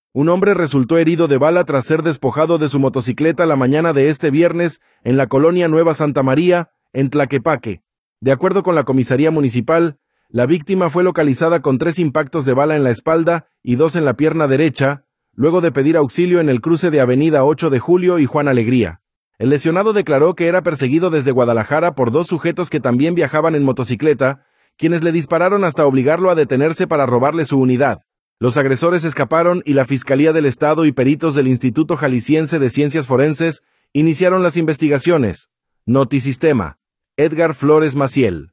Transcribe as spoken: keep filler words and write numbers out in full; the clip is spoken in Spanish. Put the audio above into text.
Un hombre resultó herido de bala tras ser despojado de su motocicleta la mañana de este viernes en la colonia Nueva Santa María, en Tlaquepaque. De acuerdo con la comisaría municipal, la víctima fue localizada con tres impactos de bala en la espalda y dos en la pierna derecha, luego de pedir auxilio en el cruce de Avenida ocho de Julio y Juan Alegría. El lesionado declaró que era perseguido desde Guadalajara por dos sujetos que también viajaban en motocicleta, quienes le dispararon hasta obligarlo a detenerse para robarle su unidad. Los agresores escaparon y la Fiscalía del Estado y peritos del Instituto Jalisciense de Ciencias Forenses iniciaron las investigaciones. Notisistema. Edgar Flores Maciel.